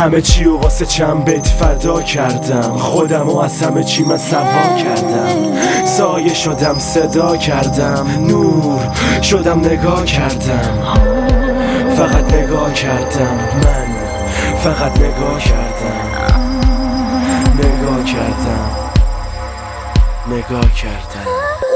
همه چی و واسه چند بیت فدا کردم، خودم و از همه چی من سوا کردم. سایه شدم صدا کردم، نور شدم نگاه کردم. فقط نگاه کردم، من فقط نگاه کردم. نگاه کردم، نگاه کردم.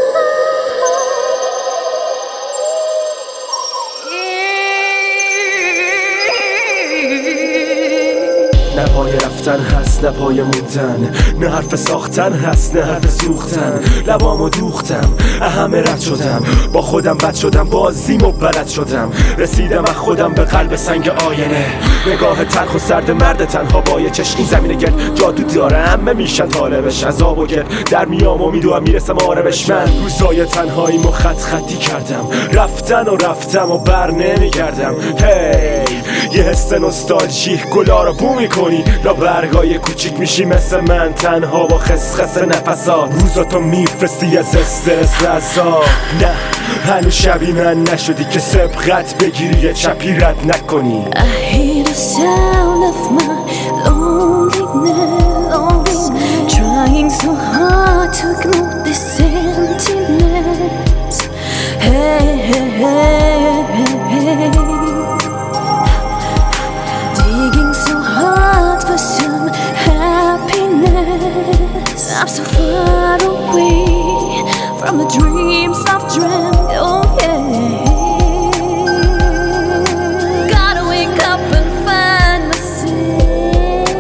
نه پای رفتن هست نه پای موندن، نه حرف ساختن هست نه حرف سوختن. لبامو دوختم همه رد شدم، با خودم بد شدم، بازیمو بلد شدم. رسیدم از خودم به قلب سنگ آینه، نگاه تلخ و سرد مرد تنها با یه چشم. این زمین گرد جادو داره، همه میشن طالبش. از آب و گرد در میام و میدوام میرسم آرامش. من روزای تنهاییمو خط خطی کردم، رفتم و بر نمیگردم. یه حس نوستالژی گلا رو بو میکنی، لا برگای کوچیک میشی مثل من، تنها با خسخس نفسات. روزاتو میفرستی از استرس رزا. نه هنو شبی من نشدی که سبقت بگیری یه چپی رد نکنی. I hear the sound of my loneliness, trying so hard to ignore this emptiness. Hey, hey, hey, hey. Digging so hard for some happiness. I'm so far away from the dreams I've dreamt. Oh yeah. Gotta wake up and find myself.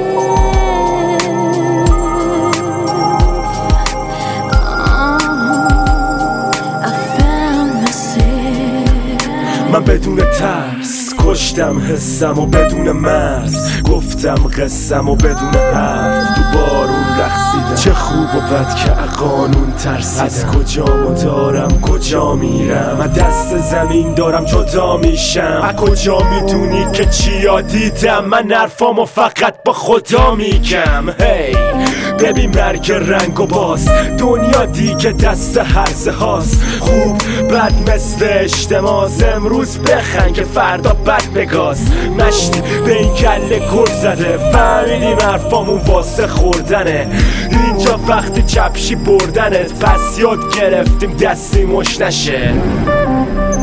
I found myself. من بدون ترس کشتم حسم و بدون مرز گفتم قسم و بدون حرف. تو بارون رقصیدم، چه خوب و بد که قانون ترسیدم. از کجامو دارم کجا میرم، از دست زمین دارم جدا میشم. از کجا میدونی که چیا دیدم، من حرفامو فقط با خدا میگم. ببین مرگ رنگ و باز، دنیا دیگه دست هرزه هاست. خوب بد مثل اجتماع، امروز بخند که فردا بد بگاز. مشتی به این کله گل زده، فهمیدیم حرفامون واسه خوردنه. اینجا وقتی چپشی بردنت، پس یاد گرفتیم دستی مش نشه.